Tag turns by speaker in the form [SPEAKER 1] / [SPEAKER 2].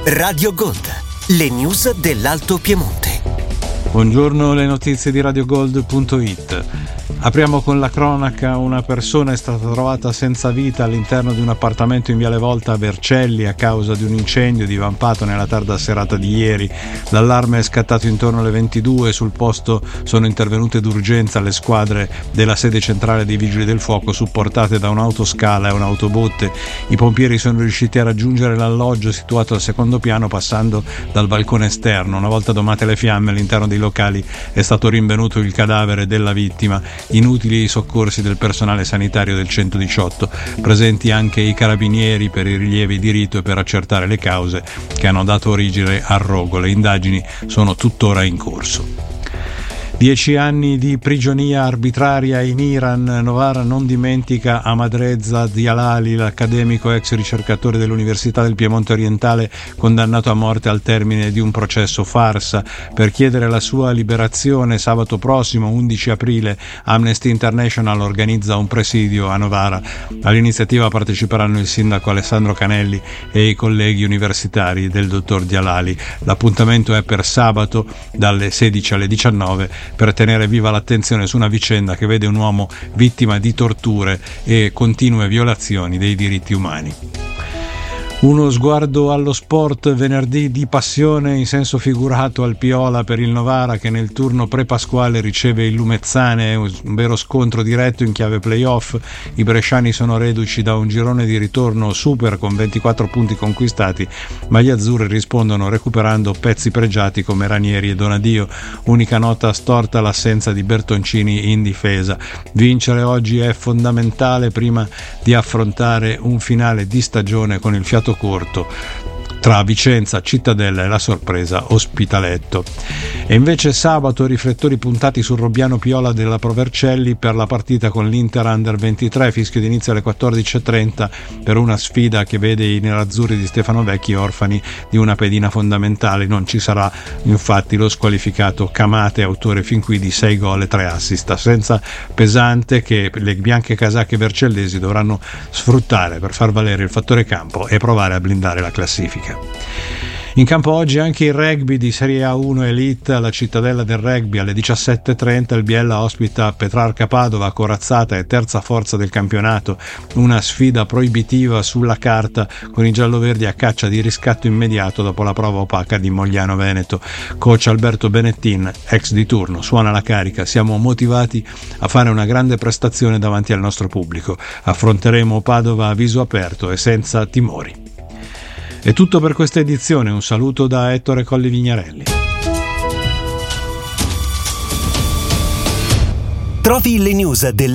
[SPEAKER 1] Radio Gold, le news dell'Alto Piemonte.
[SPEAKER 2] Buongiorno, le notizie di radiogold.it. Apriamo con la cronaca. Una persona è stata trovata senza vita all'interno di un appartamento in Viale Volta a Vercelli a causa di un incendio divampato nella tarda serata di ieri. L'allarme è scattato intorno alle 22. Sul posto sono intervenute d'urgenza le squadre della sede centrale dei Vigili del Fuoco, supportate da un'autoscala e un'autobotte. I pompieri sono riusciti a raggiungere l'alloggio situato al secondo piano passando dal balcone esterno. Una volta domate le fiamme, all'interno dei locali è stato rinvenuto il cadavere della vittima. Inutili i soccorsi del personale sanitario del 118, presenti anche i carabinieri per i rilievi di rito e per accertare le cause che hanno dato origine al rogo. Le indagini sono tuttora in corso. 10 anni di prigionia arbitraria in Iran. Novara non dimentica Ahmadreza Djalali, l'accademico ex ricercatore dell'Università del Piemonte Orientale, condannato a morte al termine di un processo farsa. Per chiedere la sua liberazione, sabato prossimo, 11 aprile, Amnesty International organizza un presidio a Novara. All'iniziativa parteciperanno il sindaco Alessandro Canelli e i colleghi universitari del dottor Djalali. L'appuntamento è per sabato dalle 16 alle 19 per tenere viva l'attenzione su una vicenda che vede un uomo vittima di torture e continue violazioni dei diritti umani. Uno sguardo allo sport. Venerdì di passione in senso figurato al Piola per il Novara, che nel turno pre-pasquale riceve il Lumezzane, un vero scontro diretto in chiave playoff. I bresciani sono reduci da un girone di ritorno super con 24 punti conquistati, ma gli azzurri rispondono recuperando pezzi pregiati come Ranieri e Donadio. Unica nota storta l'assenza di Bertoncini in difesa. Vincere oggi è fondamentale prima di affrontare un finale di stagione con il fiato corto tra Vicenza, Cittadella e la sorpresa Ospitaletto. E invece sabato riflettori puntati sul Robbiano Piola della Provercelli per la partita con l'Inter Under 23, fischio d'inizio alle 14.30 per una sfida che vede i nerazzurri di Stefano Vecchi orfani di una pedina fondamentale. Non ci sarà infatti lo squalificato Camate, autore fin qui di 6 gol e 3 assist, senza pesante che le bianche casacche vercellesi dovranno sfruttare per far valere il fattore campo e provare a blindare la classifica. In campo oggi anche il rugby di Serie A1 Elite alla Cittadella del Rugby. Alle 17.30 il Biella ospita Petrarca Padova, corazzata e terza forza del campionato. Una sfida proibitiva sulla carta, con i gialloverdi a caccia di riscatto immediato dopo la prova opaca di Mogliano Veneto. Coach Alberto Benettin, ex di turno, suona la carica. Siamo motivati a fare una grande prestazione davanti al nostro pubblico. Affronteremo Padova a viso aperto e senza timori. È tutto per questa edizione. Un saluto da Ettore Colli Vignarelli.
[SPEAKER 1] Trovi le news